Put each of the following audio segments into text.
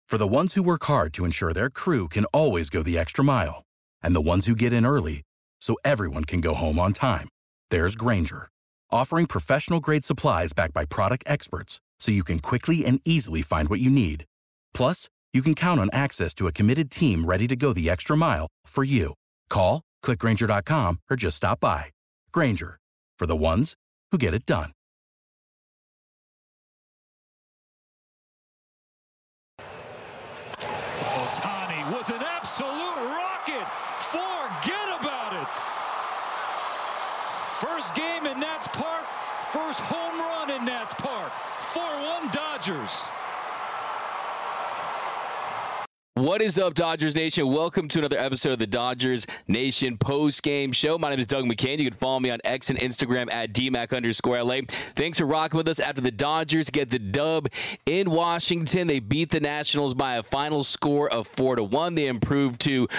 For the ones who work hard to ensure their crew can always go the extra mile, and the ones who get in early so everyone can go home on time, there's Grainger, offering professional-grade supplies backed by product experts so you can quickly and easily find what you need. Plus, you can count on access to a committed team ready to go the extra mile for you. Call, click Grainger.com, or just stop by. Grainger, for the ones who get it done. Ohtani with an absolute rocket. Forget about it. First game in Nats Park. First home run in Nats Park. 4-1 Dodgers. What is up, Dodgers Nation? Welcome to another episode of the Dodgers Nation post-game show. My name is Doug McCann. You can follow me on X and Instagram at DMAC_LA. Thanks for rocking with us after the Dodgers get the dub in Washington. They beat the Nationals by a final score of 4-1. They improved to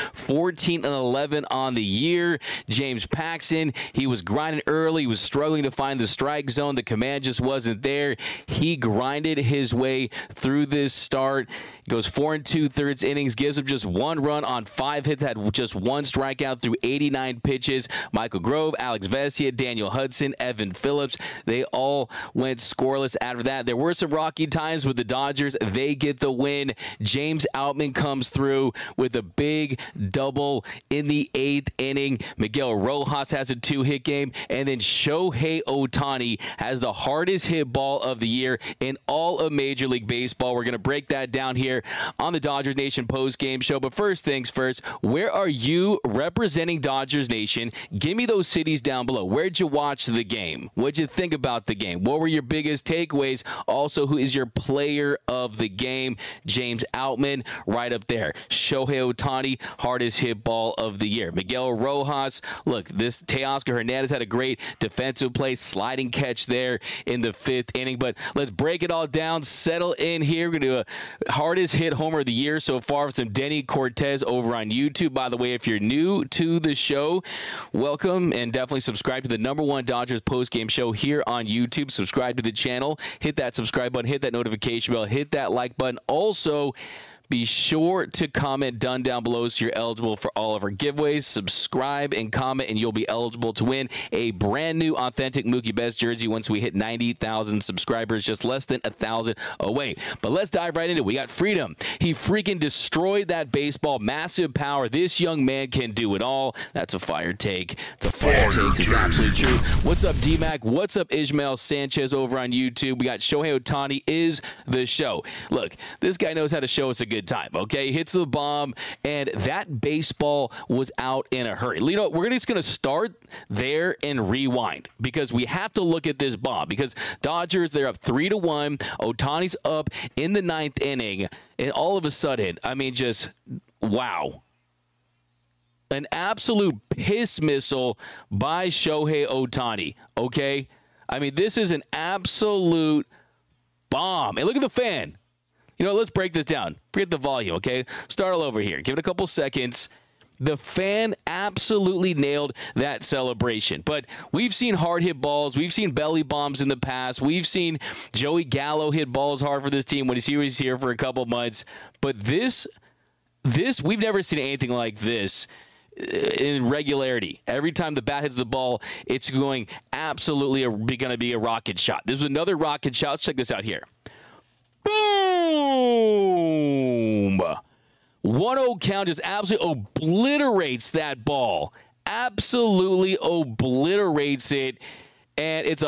14-11 on the year. James Paxton, he was grinding early. He was struggling to find the strike zone. The command just wasn't there. He grinded his way through this start. He goes 4 2/3 innings, gives up just 1 run on 5 hits, had just 1 strikeout through 89 pitches. Michael Grove, Alex Vesia, Daniel Hudson, Evan Phillips, they all went scoreless after that. There were some rocky times with the Dodgers. They get the win. James Outman comes through with a big double in the 8th inning. Miguel Rojas has a 2-hit game, and then Shohei Ohtani has the hardest hit ball of the year in all of Major League Baseball. We're going to break that down here on the Dodgers Nation post-game show. But first things first, where are you representing Dodgers Nation? Give me those cities down below. Where'd you watch the game? What'd you think about the game? What were your biggest takeaways? Also, who is your player of the game? James Outman, right up there. Shohei Ohtani, hardest hit ball of the year. Miguel Rojas, look, this Teoscar Hernandez had a great defensive play, sliding catch there in the 5th inning. But let's break it all down, settle in here. We're going to do a hardest hit homer of the year so far with some Denny Cortez over on YouTube. By the way, if you're new to the show, welcome, and definitely subscribe to the #1 Dodgers postgame show here on YouTube. Subscribe to the channel, hit that subscribe button, hit that notification bell, hit that like button. Also, be sure to comment down below so you're eligible for all of our giveaways. Subscribe and comment, and you'll be eligible to win a brand new authentic Mookie Betts jersey once we hit 90,000 subscribers, just less than 1,000 away. But let's dive right into it. We got Freedom. He freaking destroyed that baseball. Massive power. This young man can do it all. That's a fire take. It's a fire take. It's absolutely true. What's up, D-Mac? What's up, Ishmael Sanchez over on YouTube? We got Shohei Ohtani is the show. Look, this guy knows how to show us a good time, okay? He hits the bomb, and that baseball was out in a hurry. You know, we're just going to start there and rewind because we have to look at this bomb because Dodgers, they're up 3-1. Ohtani's up in the 9th inning, and all of a sudden, I mean, just wow. An absolute piss missile by Shohei Ohtani, okay? I mean, this is an absolute bomb. And look at the fan. You know, let's break this down. Forget the volume, okay? Start all over here. Give it a couple seconds. The fan absolutely nailed that celebration. But we've seen hard hit balls. We've seen belly bombs in the past. We've seen Joey Gallo hit balls hard for this team when he was here for a couple months. But this, we've never seen anything like this in regularity. Every time the bat hits the ball, it's going absolutely going to be a rocket shot. This is another rocket shot. Let's check this out here. Boom! 1-0 count just absolutely obliterates that ball. Absolutely obliterates it. And it's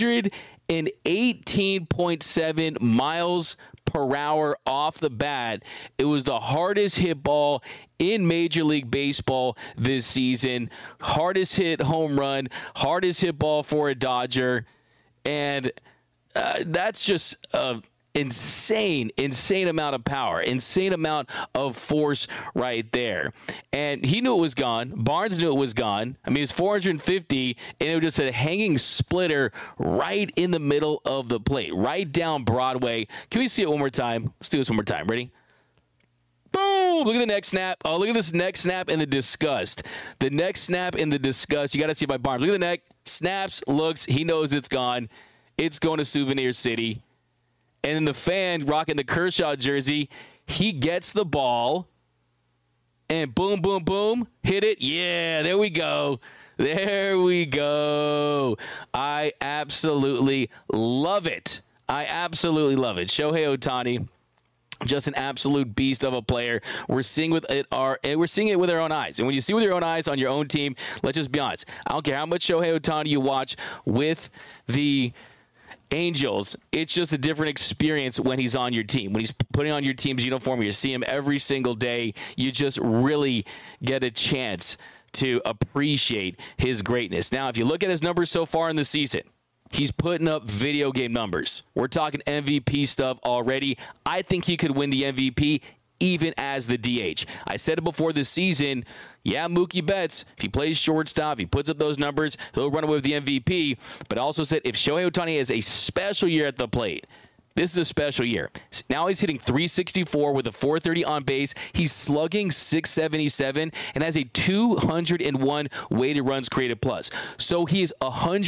118.7 miles per hour off the bat. It was the hardest hit ball in Major League Baseball this season. Hardest hit home run. Hardest hit ball for a Dodger. And that's just insane amount of power, insane amount of force right there. And he knew it was gone. Barnes knew it was gone. I mean, it's 450, and it was just a hanging splitter right in the middle of the plate, right down Broadway. Can we see it one more time? Let's do this one more time. Ready? Boom! Look at the next snap. Oh, look at this next snap and the disgust. The next snap and the disgust. You got to see it by Barnes. Look at the neck. Snaps, looks. He knows it's gone. It's going to Souvenir City. And then the fan rocking the Kershaw jersey, he gets the ball and boom, boom, boom, hit it. Yeah, there we go. There we go. I absolutely love it. I absolutely love it. Shohei Ohtani, just an absolute beast of a player. We're seeing it with our own eyes. And when you see with your own eyes on your own team, let's just be honest. I don't care how much Shohei Ohtani you watch with the Angels, it's just a different experience when he's on your team. When he's putting on your team's uniform, you see him every single day. You just really get a chance to appreciate his greatness. Now, if you look at his numbers so far in the season, he's putting up video game numbers. We're talking MVP stuff already. I think he could win the MVP even as the DH. I said it before this season. Yeah, Mookie Betts, if he plays shortstop, he puts up those numbers, he'll run away with the MVP. But I also said if Shohei Ohtani has a special year at the plate, this is a special year. Now he's hitting .364 with a .430 on base. He's slugging .677 and has a 201 weighted runs created plus. So he is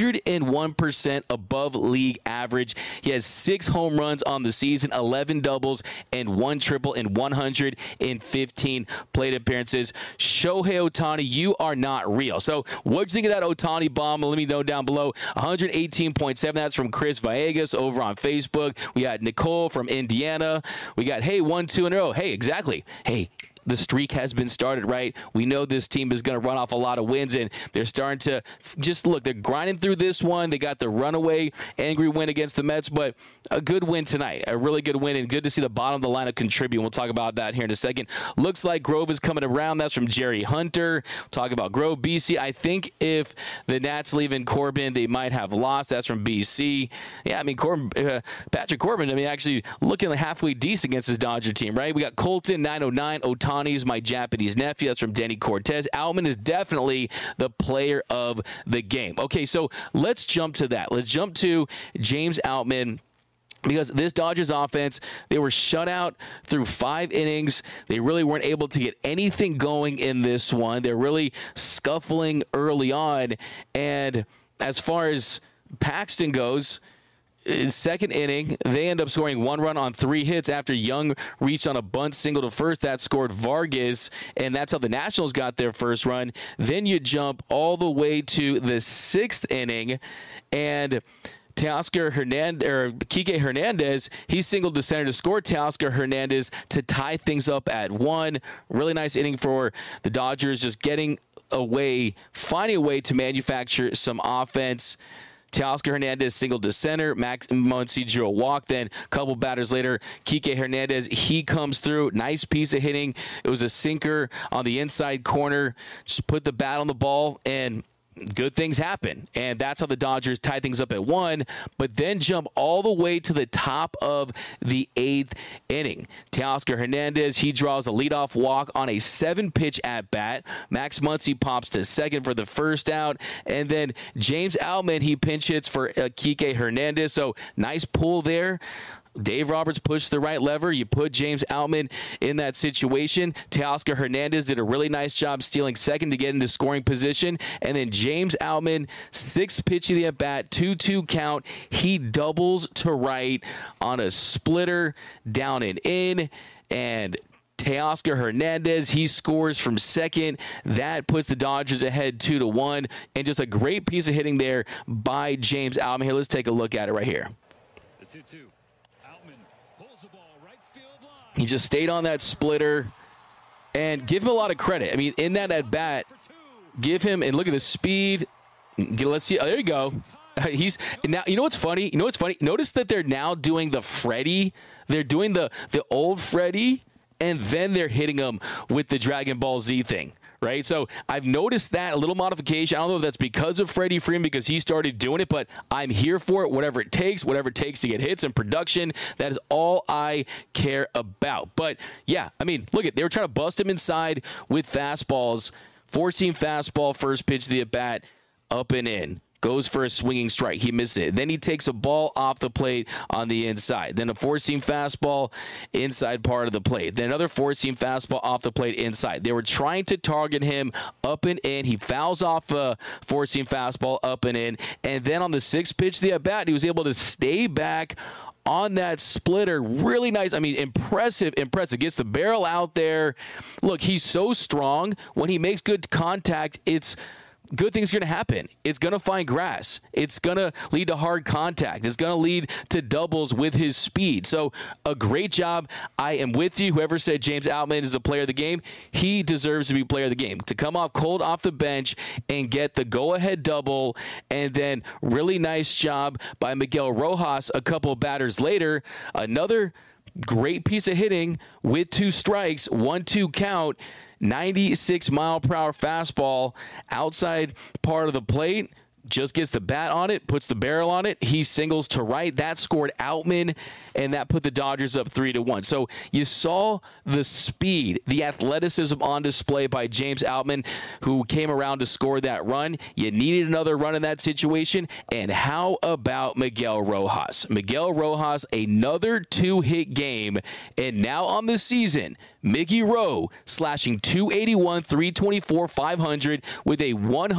101% above league average. He has 6 home runs on the season, 11 doubles, and 1 triple in 115 plate appearances. Shohei Ohtani, you are not real. So what'd you think of that Ohtani bomb? Let me know down below. 118.7. That's from Chris Villegas over on Facebook. We got Nicole from Indiana. We got, hey, 1-2 in a row. Hey, exactly. Hey, the streak has been started, right? We know this team is going to run off a lot of wins, and they're starting to just look. They're grinding through this one. They got the runaway angry win against the Mets, but a good win tonight, a really good win, and good to see the bottom of the lineup contribute. We'll talk about that here in a second. Looks like Grove is coming around. That's from Jerry Hunter. We'll talk about Grove, BC. I think if the Nats leave in Corbin, they might have lost. That's from BC. Yeah, I mean, Patrick Corbin, I mean, actually looking halfway decent against his Dodger team, right? We got Colton, 909, Ohtani is my Japanese nephew. That's from Denny Cortez. Outman is definitely the player of the game. Okay, so let's jump to that. Let's jump to James Outman. Because this Dodgers offense, they were shut out through 5 innings. They really weren't able to get anything going in this one. They're really scuffling early on. And as far as Paxton goes, in second inning, they end up scoring 1 run on 3 hits after Young reached on a bunt single to first. That scored Vargas, and that's how the Nationals got their first run. Then you jump all the way to the 6th inning, and Teoscar Hernandez, or Kike Hernandez, he singled to center to score Teoscar Hernandez to tie things up at 1. Really nice inning for the Dodgers, just getting away, finding a way to manufacture some offense. Teoscar Hernandez singled to center. Max Muncy drew a walk. Then a couple batters later, Kike Hernandez, he comes through. Nice piece of hitting. It was a sinker on the inside corner. Just put the bat on the ball, and good things happen. And that's how the Dodgers tie things up at 1, but then jump all the way to the top of the 8th inning. Teoscar Hernandez, he draws a leadoff walk on a 7-pitch at-bat. Max Muncy pops to second for the first out, and then James Outman, he pinch hits for Kike Hernandez. So nice pull there. Dave Roberts pushed the right lever. You put James Outman in that situation. Teoscar Hernandez did a really nice job stealing second to get into scoring position. And then James Outman, 6th pitch of the at-bat, 2-2 count. He doubles to right on a splitter down and in. And Teoscar Hernandez, he scores from second. That puts the Dodgers ahead 2-1. And just a great piece of hitting there by James Outman. Here, let's take a look at it right here. The 2-2. He just stayed on that splitter, and give him a lot of credit. I mean, in that at-bat, give him, and look at the speed. Let's see. Oh, there you go. He's now. You know what's funny? Notice that they're now doing the Freddy. They're doing the old Freddy, and then they're hitting him with the Dragon Ball Z thing. Right? So I've noticed that, a little modification. I don't know if that's because of Freddie Freeman, because he started doing it, but I'm here for it. Whatever it takes to get hits and production. That is all I care about. But yeah, I mean, look at, they were trying to bust him inside with fastballs. 14 fastball, first pitch of the at bat, up and in. goes for a swinging strike. He misses it. Then he takes a ball off the plate on the inside. Then a four-seam fastball inside part of the plate. Then another four-seam fastball off the plate inside. They were trying to target him up and in. He fouls off a four-seam fastball up and in. And then on the sixth pitch of the at-bat, he was able to stay back on that splitter. Really nice. I mean, impressive. Gets the barrel out there. Look, he's so strong. When he makes good contact, it's good things are going to happen. It's going to find grass. It's going to lead to hard contact. It's going to lead to doubles with his speed. So a great job. I am with you. Whoever said James Outman is a player of the game, he deserves to be player of the game. To come off cold off the bench and get the go-ahead double, and then really nice job by Miguel Rojas a couple of batters later. Another great piece of hitting with 2 strikes, 1-2 count. 96-mile-per-hour fastball outside part of the plate. Just gets the bat on it, puts the barrel on it. He singles to right. That scored Outman, and that put the Dodgers up 3-1. So you saw the speed, the athleticism on display by James Outman, who came around to score that run. You needed another run in that situation. And how about Miguel Rojas? Miguel Rojas, another 2-hit game, and now on the season, Mickey Rowe slashing 281, 324, 500 with a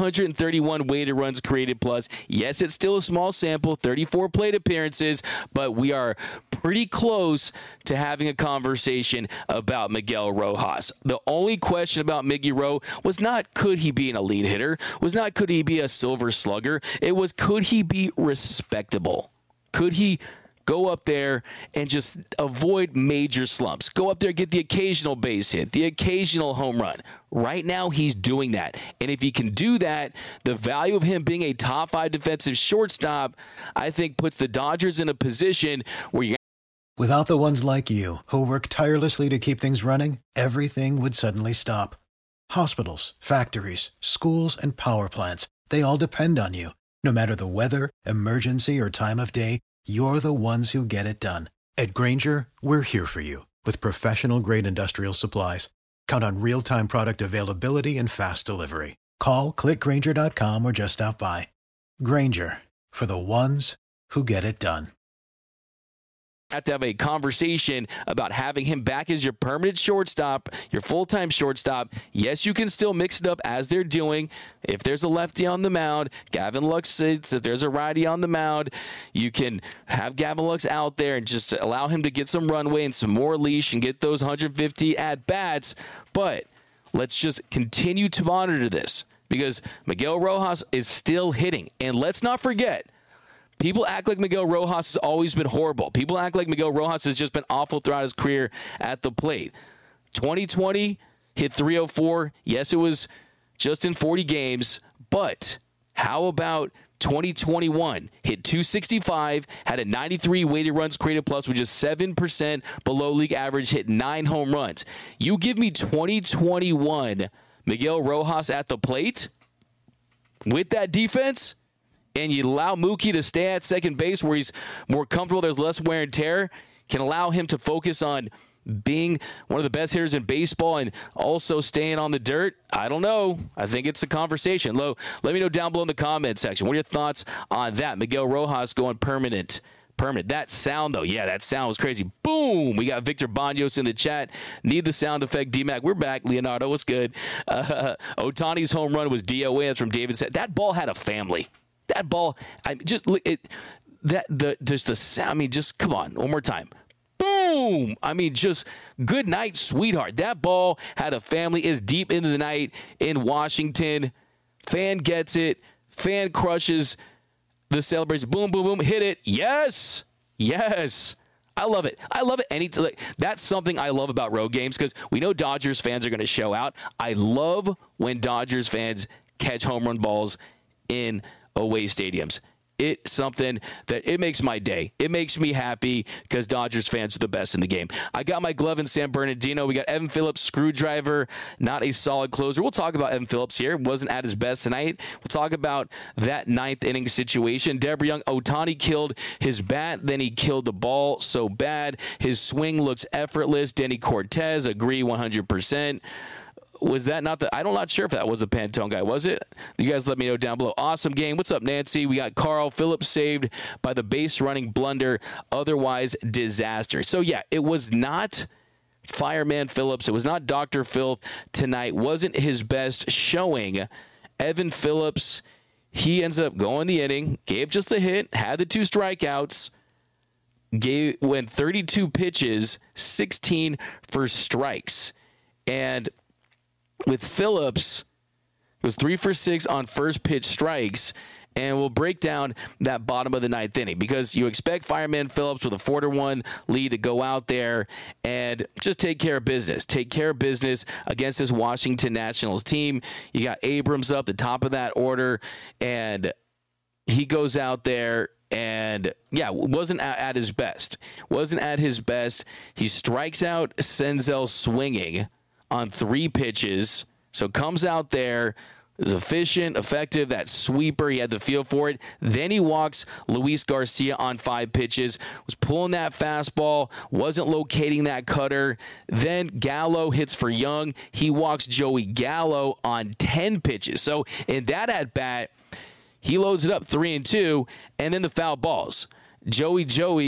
131 weighted runs created plus. Yes, it's still a small sample, 34 plate appearances, but we are pretty close to having a conversation about Miguel Rojas. The only question about Mickey Rowe was not could he be an elite hitter, was not could he be a silver slugger. It was could he be respectable? Could he go up there and just avoid major slumps? Go up there, get the occasional base hit, the occasional home run. Right now, he's doing that. And if he can do that, the value of him being a top 5 defensive shortstop, I think puts the Dodgers in a position where you. Without the ones like you, who work tirelessly to keep things running, everything would suddenly stop. Hospitals, factories, schools, and power plants, they all depend on you. No matter the weather, emergency, or time of day, you're the ones who get it done. At Grainger, we're here for you with professional-grade industrial supplies. Count on real-time product availability and fast delivery. Call, click Grainger.com, or just stop by. Grainger, for the ones who get it done. Have to have a conversation about having him back as your permanent shortstop, your full-time shortstop. Yes, you can still mix it up as they're doing. If there's a lefty on the mound, Gavin Lux sits. If there's a righty on the mound, you can have Gavin Lux out there and just allow him to get some runway and some more leash and get those 150 at-bats. But let's just continue to monitor this because Miguel Rojas is still hitting. And let's not forget, people act like Miguel Rojas has always been horrible. People act like Miguel Rojas has just been awful throughout his career at the plate. 2020, hit 304. Yes, it was just in 40 games, but how about 2021? Hit 265, had a 93 weighted runs created plus, which is 7% below league average, hit 9 home runs. You give me 2021 Miguel Rojas at the plate with that defense, and you allow Mookie to stay at second base where he's more comfortable, there's less wear and tear, can allow him to focus on being one of the best hitters in baseball and also staying on the dirt. I don't know. I think it's a conversation. Let me know down below in the comment section. What are your thoughts on that? Miguel Rojas going permanent. That sound, though, yeah, that sound was crazy. Boom! We got Victor Banos in the chat. Need the sound effect, D-Mac. We're back. Leonardo, what's good? Ohtani's home run was DOA. That's from David. That ball had a family. That ball, the sound. I mean, just come on, one more time. Boom! I mean, just good night, sweetheart. That ball had a family. Is deep into the night in Washington. Fan gets it. Fan crushes the celebration. Boom, boom, boom. Hit it. Yes. I love it. That's something I love about road games because we know Dodgers fans are going to show out. I love when Dodgers fans catch home run balls in away stadiums. It's something that it makes my day. It makes me happy because Dodgers fans are the best in the game. I got my glove in San Bernardino. We got Evan Phillips, screwdriver, not a solid closer. We'll talk about Evan Phillips here. Wasn't at his best tonight. We'll talk about that ninth inning situation. Deborah Young, Ohtani killed his bat, then he killed the ball so bad. His swing looks effortless. Denny Cortez, agree 100%. Was that not I'm not sure if that was the Pantone guy. Was it? You guys let me know down below. Awesome game. What's up, Nancy? We got Carl Phillips saved by the base running blunder. Otherwise, disaster. So, yeah, it was not Fireman Phillips. It was not Dr. Phil tonight. Wasn't his best showing. Evan Phillips, he ends up going the inning, gave just a hit, had the 2 strikeouts, went 32 pitches, 16 for strikes. And with Phillips, it was 3 for 6 on first pitch strikes. And we'll break down that bottom of the 9th inning because you expect Fireman Phillips with a 4-1 lead to go out there and just take care of business. Take care of business against this Washington Nationals team. You got Abrams up the top of that order, and he goes out there and, yeah, wasn't at his best. Wasn't at his best. He strikes out Senzel swinging on 3 pitches. So comes out there, is efficient, effective, that sweeper. He had the feel for it. Then he walks Luis Garcia on 5 pitches, was pulling that fastball, wasn't locating that cutter. Then Gallo hits for Young. He walks Joey Gallo on 10 pitches. So in that at-bat, he loads it up 3-2, and then the foul balls. Joey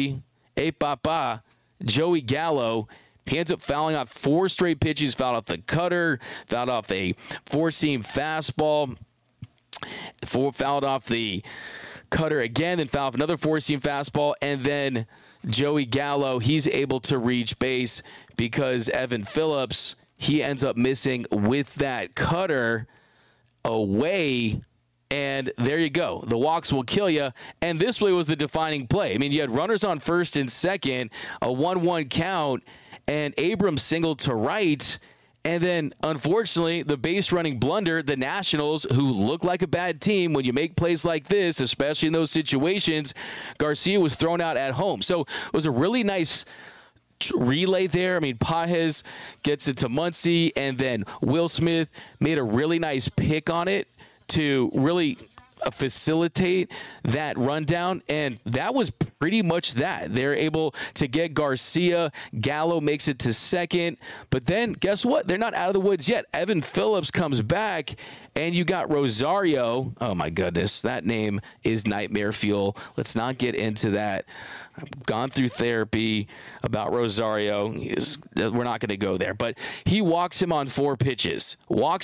Gallo, he ends up fouling off 4 straight pitches, fouled off the cutter, fouled off a 4-seam fastball, fouled off the cutter again, then fouled off another 4-seam fastball, and then Joey Gallo, he's able to reach base because Evan Phillips, he ends up missing with that cutter away. And there you go. The walks will kill you. And this really was the defining play. I mean, you had runners on first and second, a 1-1 count, and Abrams singled to right. And then, unfortunately, the base running blunder, the Nationals, who look like a bad team when you make plays like this, especially in those situations, Garcia was thrown out at home. So it was a really nice relay there. I mean, Pages gets it to Muncy, and then Will Smith made a really nice pick on it to really facilitate that rundown, and that was pretty much that. They're able to get Garcia. Gallo makes it to second, but then guess what? They're not out of the woods yet. Evan Phillips comes back, and you got Rosario. Oh my goodness, that name is nightmare fuel. Let's not get into that. I've gone through therapy about Rosario. We're not going to go there. But he walks him on 4 pitches.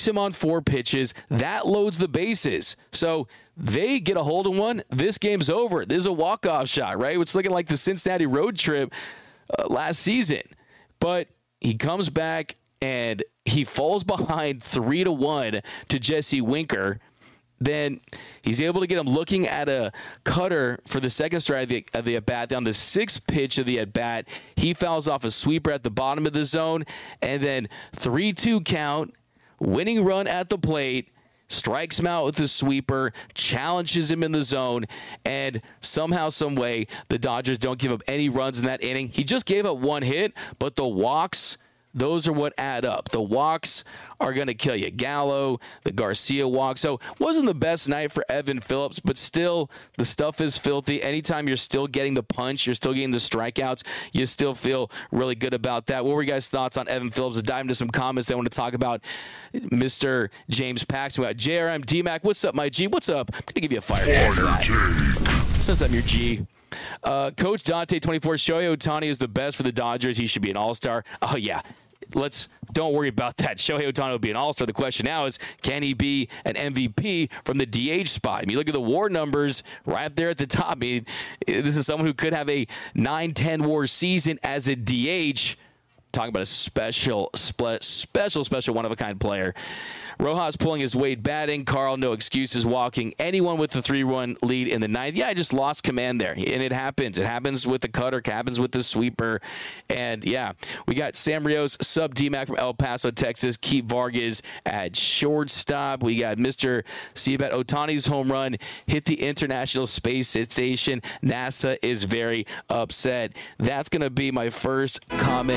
That loads the bases. So they get a hold of one. This game's over. This is a walk-off shot, right? It's looking like the Cincinnati road trip last season. But he comes back, and he falls behind 3-1 to Jesse Winker. Then he's able to get him looking at a cutter for the second strike of the at-bat. On the 6th pitch of the at-bat, he fouls off a sweeper at the bottom of the zone. And then 3-2 count, winning run at the plate, strikes him out with the sweeper, challenges him in the zone, and somehow, some way, the Dodgers don't give up any runs in that inning. He just gave up 1 hit, but the walks, those are what add up. The walks are going to kill you. Gallo, the Garcia walk. So wasn't the best night for Evan Phillips, but still, the stuff is filthy. Anytime you're still getting the punch, you're still getting the strikeouts, you still feel really good about that. What were you guys' thoughts on Evan Phillips? Let's dive into some comments. I want to talk about Mr. James Paxton. We got JRM, D-Mac. What's up, my G? What's up? I'm going to give you a fire tag for that. Since I'm your G. Coach Dante 24, Shohei Ohtani is the best for the Dodgers. He should be an all-star. Oh, yeah. Don't worry about that. Shohei Ohtani will be an all-star. The question now is, can he be an MVP from the DH spot? I mean, look at the WAR numbers right up there at the top. I mean, this is someone who could have a 9-10 WAR season as a DH. Talking about a special one-of-a-kind player. Rojas pulling his weight batting. Carl, no excuses, walking anyone with the 3-1 lead in the 9th. Yeah, I just lost command there, and it happens. It happens with the cutter, it happens with the sweeper. And, yeah, we got Sam Rios, sub D-Mac from El Paso, Texas. Keith Vargas at shortstop. We got Mr. Seabet. Ohtani's home run hit the International Space Station. NASA is very upset. That's going to be my first comment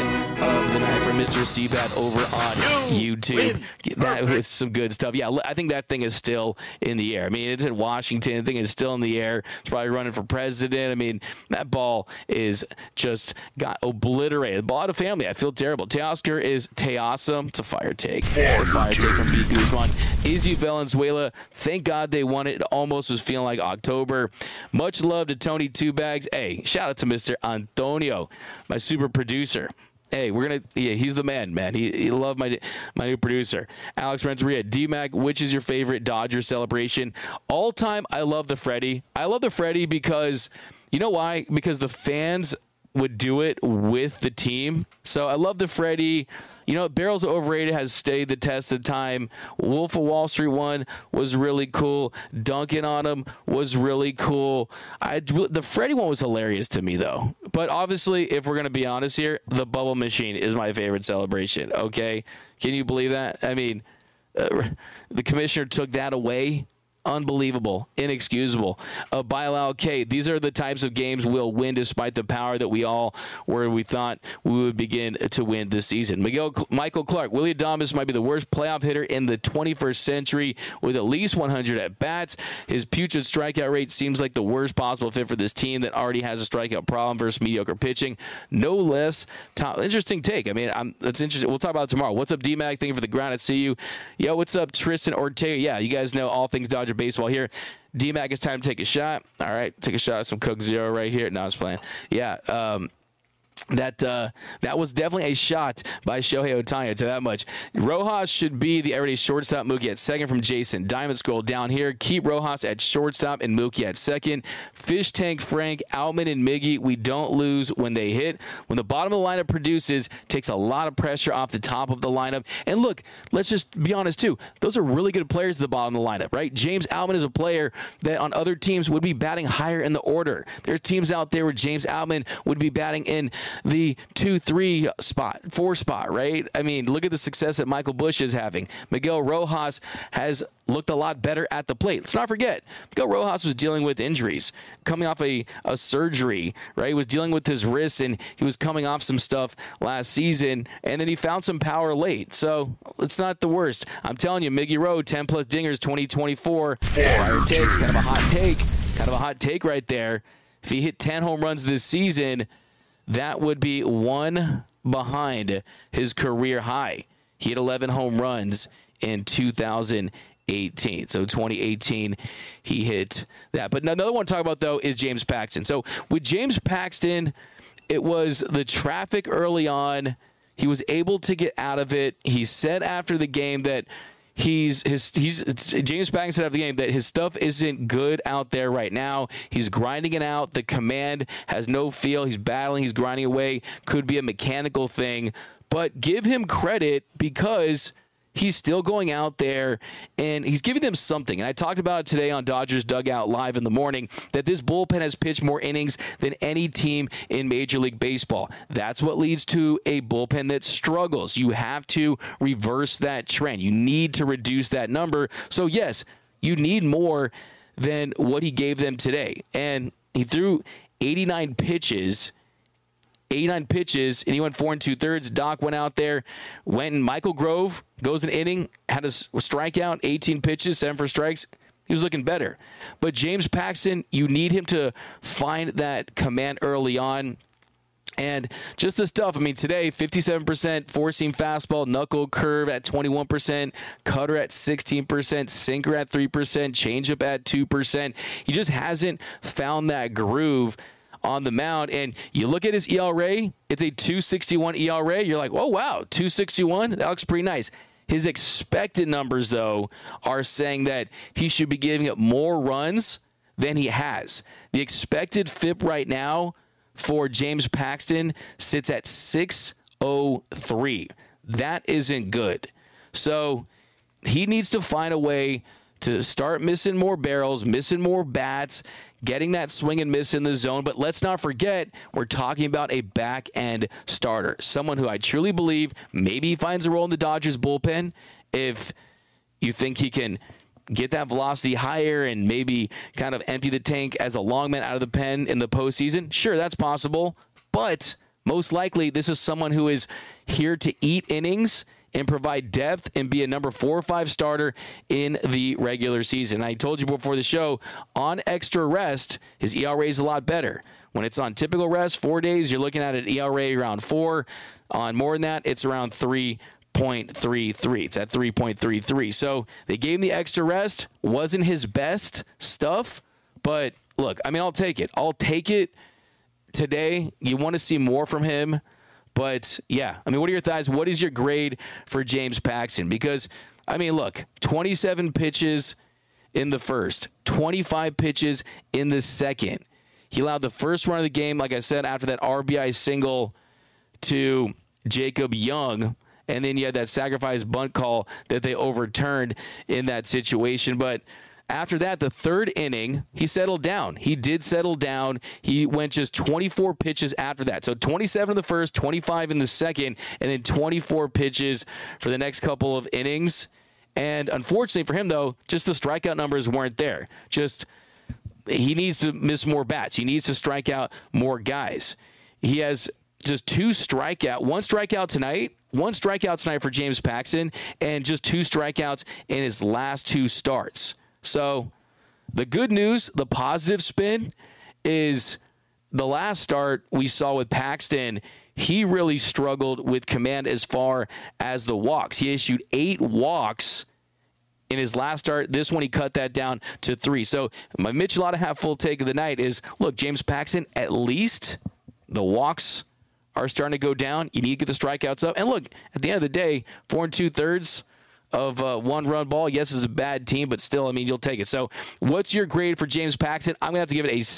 of the night from Mr. Seabat over on YouTube. That was some good stuff. Yeah, I think that thing is still in the air. I mean, it's in Washington. The thing is still in the air. It's probably running for president. I mean, that ball is just got obliterated. Ball out of family. I feel terrible. Teoscar is Teosum. It's a fire take. It's a fire take from B. Guzman. Izzy Valenzuela. Thank God they won it. It almost was feeling like October. Much love to Tony Two Bags. Hey, shout out to Mr. Antonio, my super producer. Hey, he's the man. He loved my new producer. Alex Renteria, D-Mac, which is your favorite Dodger celebration? All time, I love the Freddie. I love the Freddie because, you know why? Because the fans would do it with the team. So I love the Freddie. You know, Barrels Overrated has stayed the test of time. Wolf of Wall Street one was really cool. Dunking on him was really cool. The Freddie one was hilarious to me, though. But obviously, if we're going to be honest here, the Bubble Machine is my favorite celebration, okay? Can you believe that? I mean, the commissioner took that away. Unbelievable. Inexcusable. Bilal K. These are the types of games we'll win despite the power that we thought we would begin to win this season. Michael Clark. Willie Adames might be the worst playoff hitter in the 21st century with at least 100 at-bats. His putrid strikeout rate seems like the worst possible fit for this team that already has a strikeout problem versus mediocre pitching. No less. Interesting take. I mean, that's interesting. We'll talk about it tomorrow. What's up, D-Mac? Thank you for the ground. I see you. Yo, what's up, Tristan Ortega? Yeah, you guys know all things Dodger baseball here. D-Mac, it's time to take a shot. All right, take a shot of some Coke Zero right here. No, I was playing. Yeah, that was definitely a shot by Shohei Ohtani, to that much. Rojas should be the everyday shortstop. Mookie at second from Jason. Diamond scroll down here. Keep Rojas at shortstop and Mookie at second. Fish Tank Frank, Outman, and Miggy. We don't lose when they hit. When the bottom of the lineup produces, takes a lot of pressure off the top of the lineup. And look, let's just be honest too. Those are really good players at the bottom of the lineup, right? James Outman is a player that on other teams would be batting higher in the order. There's teams out there where James Outman would be batting in the 2-3 spot, 4 spot, right? I mean, look at the success that Michael Busch is having. Miguel Rojas has looked a lot better at the plate. Let's not forget, Miguel Rojas was dealing with injuries, coming off a surgery, right? He was dealing with his wrist, and he was coming off some stuff last season, and then he found some power late. So it's not the worst. I'm telling you, Miggy Rowe, 10-plus dingers, 2024. Fire takes, kind of a hot take right there. If he hit 10 home runs this season, that would be one behind his career high. He had 11 home runs in 2018. So 2018, he hit that. But another one to talk about, though, is James Paxton. So with James Paxton, it was the traffic early on. He was able to get out of it. He said after the game that James Paxton said after the game that his stuff isn't good out there right now. He's grinding it out. The command has no feel. He's battling. He's grinding away. Could be a mechanical thing. But give him credit because he's still going out there and he's giving them something. And I talked about it today on Dodgers Dugout Live in the morning that this bullpen has pitched more innings than any team in Major League Baseball. That's what leads to a bullpen that struggles. You have to reverse that trend. You need to reduce that number. So, yes, you need more than what he gave them today. And he threw 89 pitches, and he went 4 2/3. Doc went out there, and Michael Grove goes an inning, had a strikeout, 18 pitches, 7 for strikes. He was looking better. But James Paxton, you need him to find that command early on. And just the stuff, I mean, today, 57% four-seam fastball, knuckle curve at 21%, cutter at 16%, sinker at 3%, changeup at 2%. He just hasn't found that groove on the mound. And you look at his ERA, it's a 2.61 ERA. You're like, oh, wow, 2.61? That looks pretty nice. His expected numbers, though, are saying that he should be giving up more runs than he has. The expected FIP right now for James Paxton sits at 6.03. That isn't good. So he needs to find a way to start missing more barrels, missing more bats, getting that swing and miss in the zone. But let's not forget, we're talking about a back-end starter, someone who I truly believe maybe he finds a role in the Dodgers bullpen if you think he can get that velocity higher and maybe kind of empty the tank as a long man out of the pen in the postseason. Sure, that's possible. But most likely this is someone who is here to eat innings and provide depth and be a number 4 or 5 starter in the regular season. I told you before the show, on extra rest, his ERA is a lot better. When it's on typical rest, 4 days, you're looking at an ERA around 4. On more than that, it's around 3.33. It's at 3.33. So they gave him the extra rest. Wasn't his best stuff, but look, I mean, I'll take it. I'll take it today. You want to see more from him. But, yeah, I mean, what are your thoughts? What is your grade for James Paxton? Because, I mean, look, 27 pitches in the first, 25 pitches in the second. He allowed the first run of the game, like I said, after that RBI single to Jacob Young. And then you had that sacrifice bunt call that they overturned in that situation. But after that, the third inning, he settled down. He did settle down. He went just 24 pitches after that. So 27 in the first, 25 in the second, and then 24 pitches for the next couple of innings. And unfortunately for him, though, just the strikeout numbers weren't there. He needs to miss more bats. He needs to strike out more guys. He has just one strikeout tonight for James Paxton, and just 2 strikeouts in his last 2 starts. So the good news, the positive spin, is the last start we saw with Paxton, he really struggled with command as far as the walks. He issued 8 walks in his last start. This one, he cut that down to 3. So my Michelada half full take of the night is, look, James Paxton, at least the walks are starting to go down. You need to get the strikeouts up. And look, at the end of the day, 4 2/3 of 1-run ball. Yes, it's a bad team, but still, I mean, you'll take it. So what's your grade for James Paxton? I'm going to have to give it a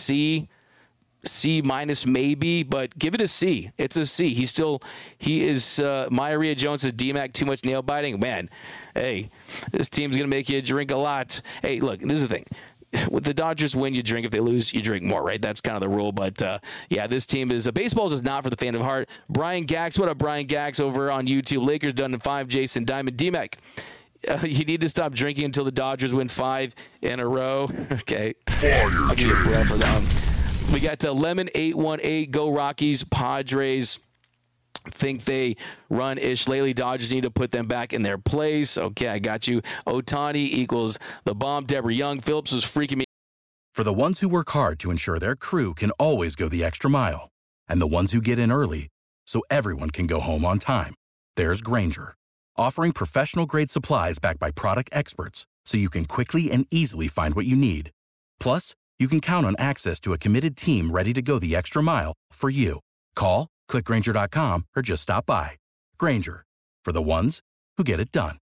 C minus maybe, but give it a C. It's a C. He is Maria Jones says, DMAC too much nail biting. Man, hey, this team's going to make you drink a lot. Hey, look, this is the thing. With the Dodgers win, you drink. If they lose, you drink more, right? That's kind of the rule. But, yeah, this team is baseball is not for the faint of heart. Brian Gax, what up, Brian Gax over on YouTube? Lakers done in 5, Jason Diamond. DMAC, you need to stop drinking until the Dodgers win 5 in a row. Okay. I'll give you a breath for them. We got Lemon 818, Go Rockies, Padres. Think they run ish lately. Dodgers need to put them back in their place. Okay, I got you. Ohtani equals the bomb. Deborah Young. Phillips was freaking me. For the ones who work hard to ensure their crew can always go the extra mile, and the ones who get in early so everyone can go home on time, there's Grainger, offering professional-grade supplies backed by product experts so you can quickly and easily find what you need. Plus, you can count on access to a committed team ready to go the extra mile for you. Call, click Grainger.com, or just stop by. Grainger, for the ones who get it done.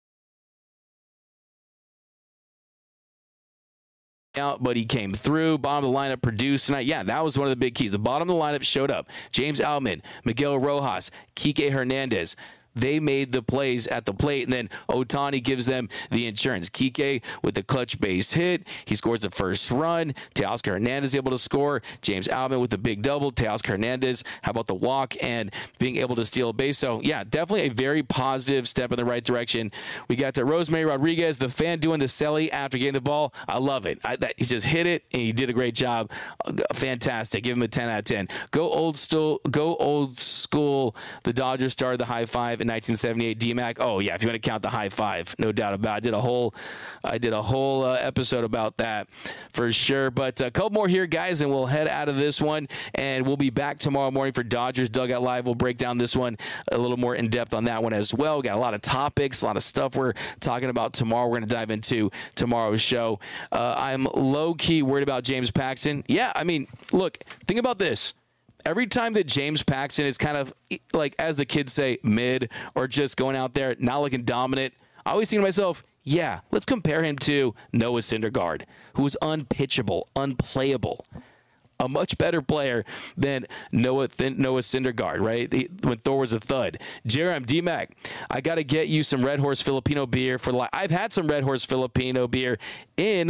Out, but he came through. Bottom of the lineup produced tonight. Yeah, that was one of the big keys. The bottom of the lineup showed up. James Outman, Miguel Rojas, Kike Hernandez. They made the plays at the plate, and then Ohtani gives them the insurance. Kike with the clutch base hit. He scores the first run. Teoscar Hernandez able to score. James Outman with the big double. Teoscar Hernandez, how about the walk and being able to steal a base? So, yeah, definitely a very positive step in the right direction. We got to Rosemary Rodriguez, the fan doing the celly after getting the ball. I love it. He just hit it, and he did a great job. Fantastic. Give him a 10 out of 10. Go old school. The Dodgers started the high five in 1978. DMAC. Oh yeah, if you want to count the high five, no doubt about it. I did a whole episode about that for sure. But a couple more here, guys, and we'll head out of this one, and we'll be back tomorrow morning for Dodgers Dugout Live. We'll break down this one a little more in depth on that one as well. We got a lot of topics, a lot of stuff we're talking about tomorrow. We're going to dive into tomorrow's show. I'm low key worried about James Paxton. Yeah, I mean, look, think about this. Every time that James Paxton is kind of, like, as the kids say, mid or just going out there, not looking dominant, I always think to myself, yeah, let's compare him to Noah Syndergaard, who was unpitchable, unplayable. A much better player than Noah Syndergaard, right? When Thor was a thud. Jerem, DMAC, I got to get you some Red Horse Filipino beer for life. I've had some Red Horse Filipino beer in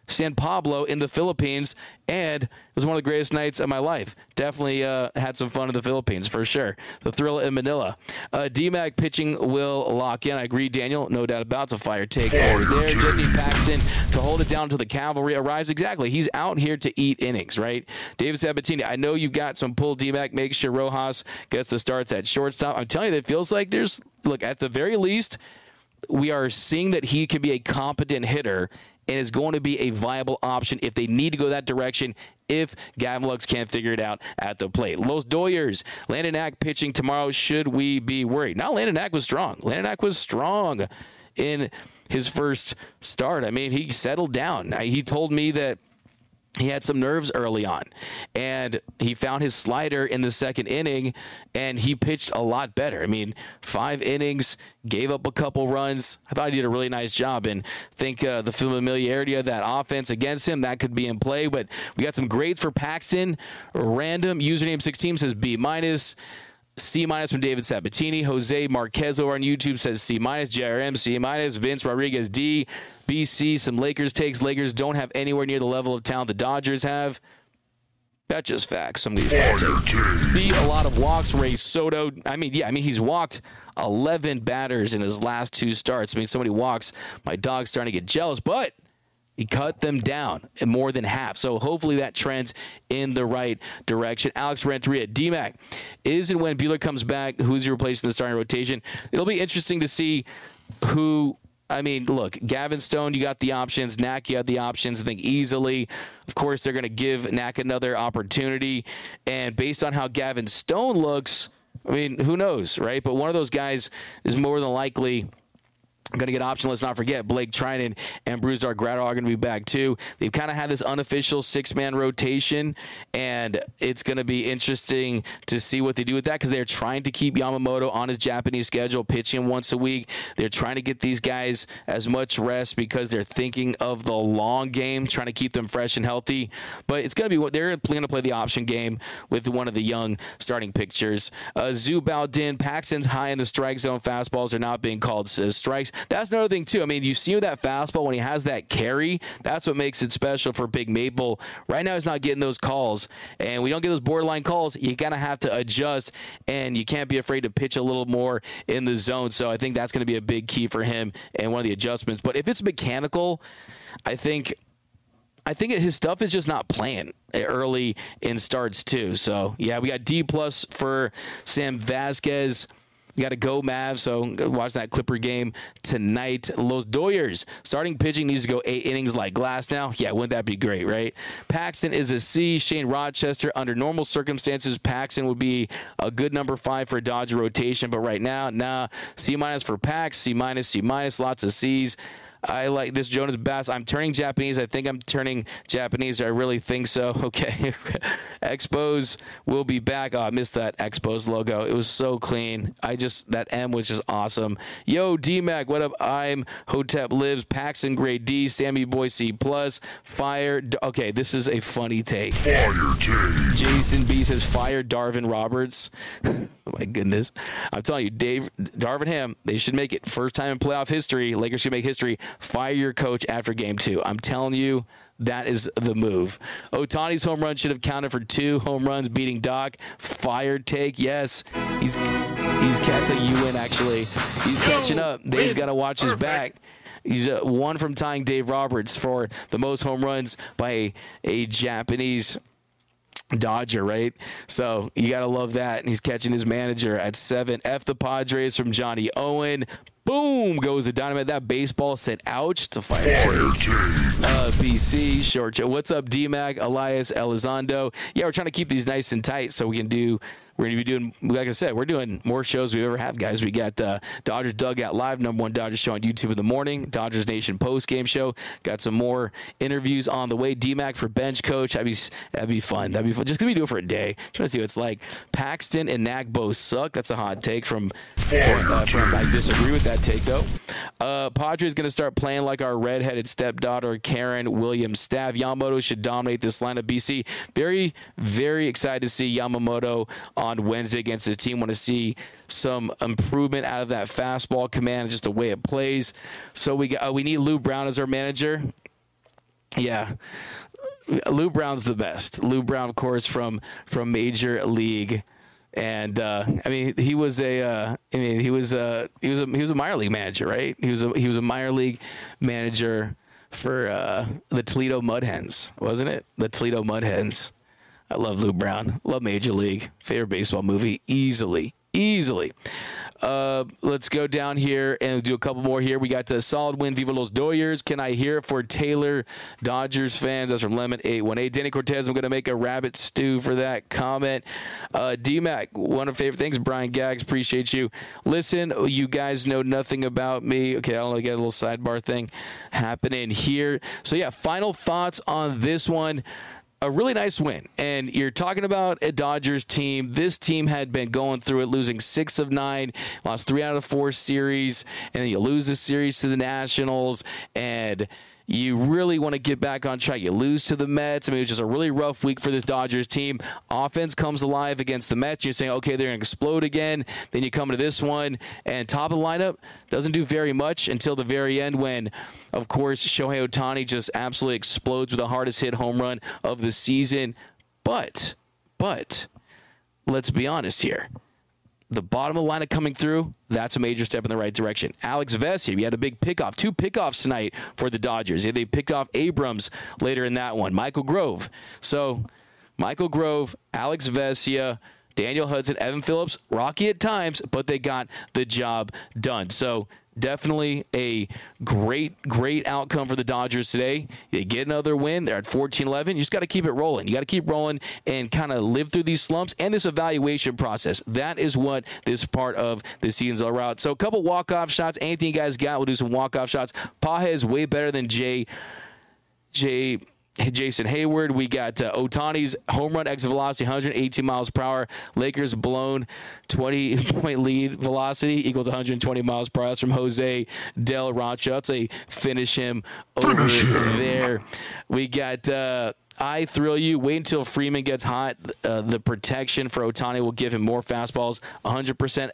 San Pablo in the Philippines, and it was one of the greatest nights of my life. Definitely had some fun in the Philippines, for sure. The thrill in Manila. D-Mac pitching will lock in. I agree, Daniel. No doubt about it. It's a fire take over there. Just need Paxton to hold it down until the cavalry arrives. Exactly. He's out here to eat innings, right? David Sabatini, I know you've got some pull, D-Mac. Make sure Rojas gets the starts at shortstop. I'm telling you, it feels like look, at the very least, we are seeing that he can be a competent hitter and is going to be a viable option if they need to go that direction, if Gavin Lux can't figure it out at the plate. Los Doyers, Landon Knack pitching tomorrow. Should we be worried? Now, Landon Knack was strong. Landon Knack was strong in his first start. I mean, he settled down. He told me that he had some nerves early on, and he found his slider in the second inning, and he pitched a lot better. I mean, 5 innings, gave up a couple runs. I thought he did a really nice job, and think the familiarity of that offense against him, that could be in play. But we got some grades for Paxton. Random username 16 says B-. C- from David Sabatini. Jose Marquez over on YouTube says C-. JRM, C-. Vince Rodriguez, D. BC, some Lakers takes. Lakers don't have anywhere near the level of talent the Dodgers have. That's just facts. Some of these facts. B, a lot of walks. Ray Soto. I mean, he's walked 11 batters in his last 2 starts. I mean, so many walks. My dog's starting to get jealous, but he cut them down in more than half. So hopefully that trends in the right direction. Alex Renteria, D-Mac, is and when Buehler comes back, who's he replacing the starting rotation? It'll be interesting to see who. I mean, look, Gavin Stone, you got the options. Knack, you had the options, I think, easily. Of course, they're going to give Knack another opportunity. And based on how Gavin Stone looks, I mean, who knows, right? But one of those guys is more than likely going to get option. Let's not forget, Blake Trinan and Brusdar Graterol are going to be back too. They've kind of had this unofficial 6-man rotation, and it's going to be interesting to see what they do with that, because they're trying to keep Yamamoto on his Japanese schedule, pitching once a week. They're trying to get these guys as much rest because they're thinking of the long game, trying to keep them fresh and healthy. But it's going to be, they're going to play the option game with one of the young starting pitchers. Zubaldin, Paxton's high in the strike zone. Fastballs are not being called as strikes. That's another thing, too. I mean, you see with that fastball, when he has that carry, that's what makes it special for Big Maple. Right now, he's not getting those calls, and we don't get those borderline calls. You kind of have to adjust, and you can't be afraid to pitch a little more in the zone. So I think that's going to be a big key for him and one of the adjustments. But if it's mechanical, I think his stuff is just not playing early in starts, too. So, yeah, we got D+ for Sam Vasquez. You got to go Mavs, so watch that Clipper game tonight. Los Doyers, starting pitching needs to go 8 innings like Glass now. Yeah, wouldn't that be great, right? Paxton is a C. Shane Rochester, under normal circumstances, Paxton would be a good number 5 for a Dodger rotation, but right now, nah. C- for Pax, C-, C-, lots of C's. I like this. Jonas Bass, I'm turning Japanese. I think I'm turning Japanese. I really think so. Okay. Expos will be back. Oh, I missed that Expos logo. It was so clean. That M was just awesome. Yo, D-Mac, what up? I'm Hotep Lives. Paxton, grade D. Sammy Boy, C+. Fire. Okay, this is a funny take. Fire take. Jason B says, fire Darvin Roberts. Oh, my goodness. I'm telling you, Darvin Ham, they should make it. First time in playoff history. Lakers should make history. Fire your coach after game 2. I'm telling you, that is the move. Ohtani's home run should have counted for 2 home runs, beating Doc. Fire take, yes. He's catching you in, actually. He's catching up. Dave's got to watch his back. He's 1 from tying Dave Roberts for the most home runs by a Japanese Dodger, right? So you got to love that. And he's catching his manager at 7. F the Padres from Johnny Owen. Boom goes the dynamite. That baseball said, ouch. It's a fire take. BC, short. What's up, D-Mac, Elias, Elizondo? Yeah, we're trying to keep these nice and tight so we can do. We're going to be doing, like I said, we're doing more shows we've ever had, guys. We got Dodgers Dugout Live, #1 Dodgers show on YouTube in the morning. Dodgers Nation post-game show. Got some more interviews on the way. D-Mac for bench coach. That'd be fun. Just going to be doing it for a day. Trying to see what it's like. Paxton and Knack both suck. That's a hot take from I disagree with that take, though. Padres going to start playing like our redheaded stepdaughter, Karen Williams Staff. Yamamoto should dominate this lineup. BC, very, very excited to see Yamamoto on Wednesday against his team. Want to see some improvement out of that fastball command and just the way it plays. So we need Lou Brown as our manager. Yeah. Lou Brown's the best. Lou Brown, of course, from Major League. And he was a minor league manager, right? He was a minor league manager for the Toledo Mud Hens, wasn't it? The Toledo Mud Hens. I love Lou Brown. Love Major League. Favorite baseball movie, easily. Let's go down here and do a couple more here. We got a solid win. Viva los Dodgers. Can I hear it for Taylor, Dodgers fans? That's from Lemon818. Danny Cortez, I'm going to make a rabbit stew for that comment. D-Mac, one of favorite things. Brian Gaggs, appreciate you. Listen, you guys know nothing about me. Okay, I'll only get a little sidebar thing happening here. So, yeah, final thoughts on this one. A really nice win. And you're talking about a Dodgers team. This team had been going through it, losing 6 of 9, lost 3 out of 4 series, and then you lose the series to the Nationals, and you really want to get back on track. You lose to the Mets. I mean, it was just a really rough week for this Dodgers team. Offense comes alive against the Mets. You're saying, okay, they're going to explode again. Then you come to this one, and top of the lineup doesn't do very much until the very end when, of course, Shohei Ohtani just absolutely explodes with the hardest hit home run of the season. But let's be honest here. The bottom of the lineup coming through, that's a major step in the right direction. Alex Vesia, we had a big pickoff, 2 pickoffs tonight for the Dodgers. They picked off Abrams later in that one. Michael Grove. So, Michael Grove, Alex Vesia, Daniel Hudson, Evan Phillips, rocky at times, but they got the job done. So, definitely a great outcome for the Dodgers today. They get another win. They're at 14-11. You just got to keep it rolling. You got to keep rolling and kind of live through these slumps and this evaluation process. That is what this part of the season's all about. So a couple walk-off shots. Anything you guys got, we'll do some walk-off shots. Paja is way better than Jason Hayward. We got Ohtani's home run exit velocity, 118 miles per hour. Lakers blown 20-point lead velocity equals 120 miles per hour. That's from Jose Del Rancho. That's a finish him over there. We got I thrill you. Wait until Freeman gets hot. The protection for Ohtani will give him more fastballs. 100%.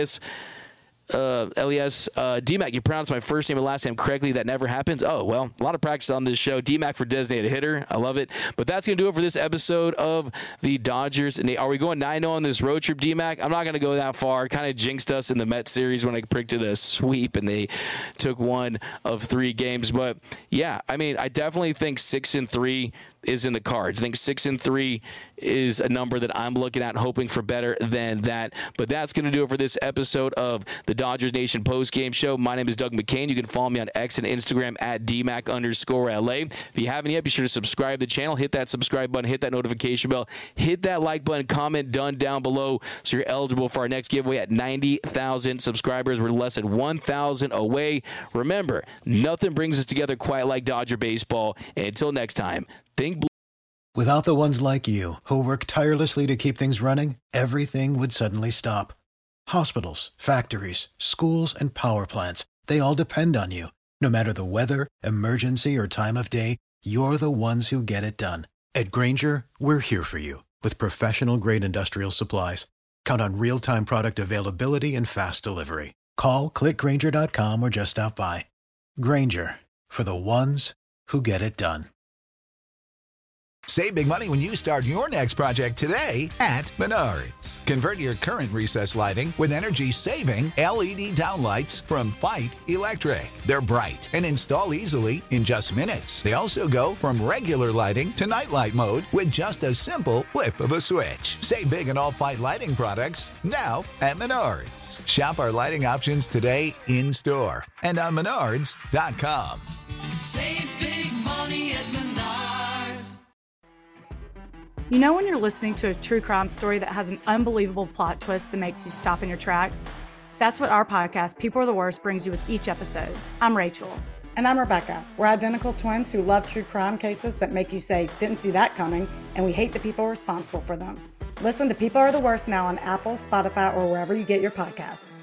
Elias, D-Mac, you pronounced my first name and last name correctly. That never happens. Oh, well, a lot of practice on this show. D-Mac for designated hitter. I love it. But that's going to do it for this episode of the Dodgers. And are we going 9-0 on this road trip, D-Mac? I'm not going to go that far. Kind of jinxed us in the Mets series when I predicted a sweep and they took 1 of 3 games. But, yeah, I mean, I definitely think 6-3 is in the cards. I think 6-3 is a number that I'm looking at, hoping for better than that. But that's going to do it for this episode of the Dodgers Nation Postgame Show. My name is Doug McCain. You can follow me on X and Instagram at DMAC_LA. If you haven't yet, be sure to subscribe to the channel. Hit that subscribe button. Hit that notification bell. Hit that like button. Comment done down below so you're eligible for our next giveaway at 90,000 subscribers. We're less than 1,000 away. Remember, nothing brings us together quite like Dodger baseball. And until next time, think blue. Without the ones like you, who work tirelessly to keep things running, everything would suddenly stop. Hospitals, factories, schools, and power plants, they all depend on you. No matter the weather, emergency, or time of day, you're the ones who get it done. At Grainger, we're here for you with professional-grade industrial supplies. Count on real-time product availability and fast delivery. Call, click Grainger.com, or just stop by. Grainger, for the ones who get it done. Save big money when you start your next project today at Menards. Convert your current recessed lighting with energy-saving LED downlights from Fight Electric. They're bright and install easily in just minutes. They also go from regular lighting to nightlight mode with just a simple flip of a switch. Save big on all Fight lighting products now at Menards. Shop our lighting options today in-store and on Menards.com. Save big money at Menards. You know when you're listening to a true crime story that has an unbelievable plot twist that makes you stop in your tracks? That's what our podcast, People Are the Worst, brings you with each episode. I'm Rachel. And I'm Rebecca. We're identical twins who love true crime cases that make you say, didn't see that coming, and we hate the people responsible for them. Listen to People Are the Worst now on Apple, Spotify, or wherever you get your podcasts.